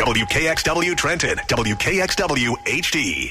WKXW Trenton, WKXW HD.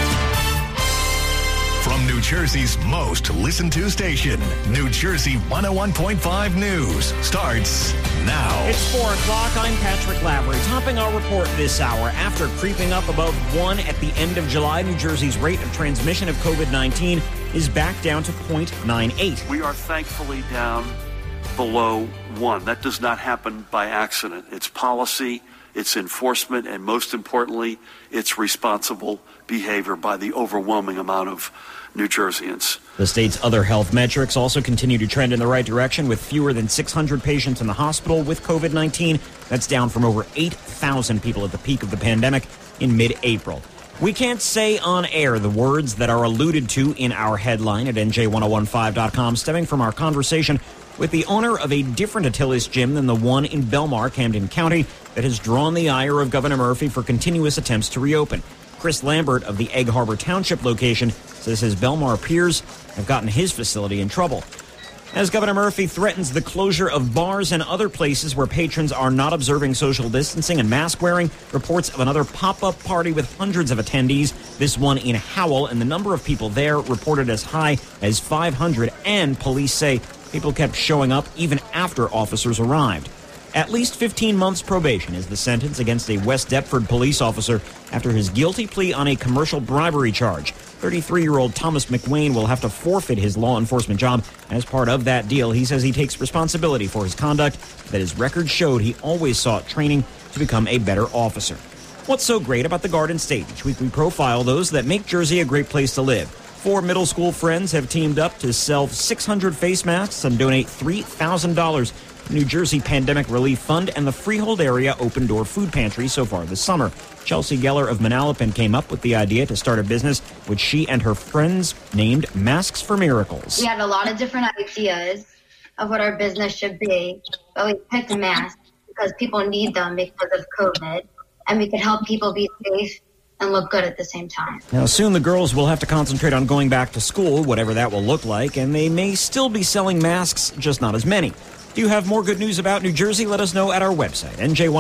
From New Jersey's most listened to station, New Jersey 101.5 News starts now. It's 4 o'clock. I'm Patrick Lavery. Topping our report this hour, after creeping up above 1 at the end of July, New Jersey's rate of transmission of COVID-19 is back down to 0.98. We are thankfully down below 1. That does not happen by accident. It's policy, it's enforcement, and most importantly, it's responsible behavior by the overwhelming amount of New Jerseyans. The state's other health metrics also continue to trend in the right direction, with fewer than 600 patients in the hospital with COVID-19. That's down from over 8,000 people at the peak of the pandemic in mid-April. We can't say on air the words that are alluded to in our headline at NJ1015.com, stemming from our conversation with the owner of a different Atilis gym than the one in Belmar, Camden County, that has drawn the ire of Governor Murphy for continuous attempts to reopen. Chris Lambert of the Egg Harbor Township location says his Belmar peers have gotten his facility in trouble. As Governor Murphy threatens the closure of bars and other places where patrons are not observing social distancing and mask wearing, reports of another pop-up party with hundreds of attendees, this one in Howell, and the number of people there reported as high as 500, and police say people kept showing up even after officers arrived. At least 15 months probation is the sentence against a West Deptford police officer after his guilty plea on a commercial bribery charge. 33-year-old Thomas McWayne will have to forfeit his law enforcement job. As part of that deal, he says he takes responsibility for his conduct, that his record showed he always sought training to become a better officer. What's so great about the Garden State? Each week we profile those that make Jersey a great place to live. 4 middle school friends have teamed up to sell 600 face masks and donate $3,000 to New Jersey Pandemic Relief Fund and the Freehold Area Open Door Food Pantry so far this summer. Chelsea Geller of Manalapan came up with the idea to start a business which she and her friends named Masks for Miracles. We had a lot of different ideas of what our business should be, but we picked masks because people need them because of COVID, and we could help people be safe and look good at the same time. Now, soon the girls will have to concentrate on going back to school, whatever that will look like, and they may still be selling masks, just not as many. Do you have more good news about New Jersey? Let us know at our website,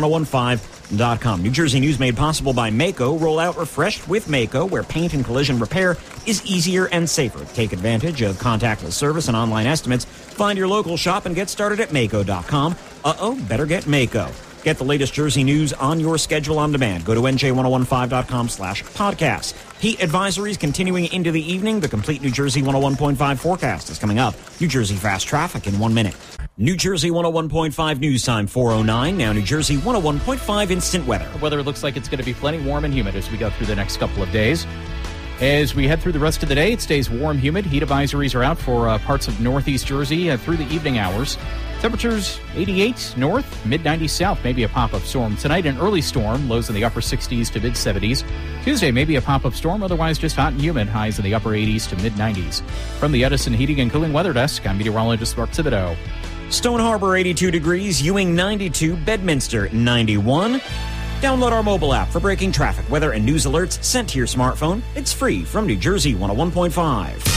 NJ1015.com. New Jersey news made possible by Maaco. Roll out refreshed with Maaco, where paint and collision repair is easier and safer. Take advantage of contactless service and online estimates. Find your local shop and get started at Maaco.com. Better get Maaco. Get the latest Jersey news on your schedule on demand. Go to NJ1015.com/podcast. Heat advisories continuing into the evening. The complete New Jersey 101.5 forecast is coming up. New Jersey fast traffic in 1 minute. New Jersey 101.5 news time 4:09. Now New Jersey 101.5 instant weather. The weather looks like it's going to be plenty warm and humid as we go through the next couple of days. As we head through the rest of the day, it stays warm, humid. Heat advisories are out for parts of northeast Jersey through the evening hours. Temperatures 88 north, mid-90s south, maybe a pop-up storm. Tonight, an early storm, lows in the upper 60s to mid-70s. Tuesday, maybe a pop-up storm, otherwise just hot and humid, highs in the upper 80s to mid-90s. From the Edison Heating and Cooling Weather Desk, I'm meteorologist Mark Thibodeau. Stone Harbor 82 degrees, Ewing 92, Bedminster 91. Download our mobile app for breaking traffic, weather, and news alerts sent to your smartphone. It's free from New Jersey 101.5.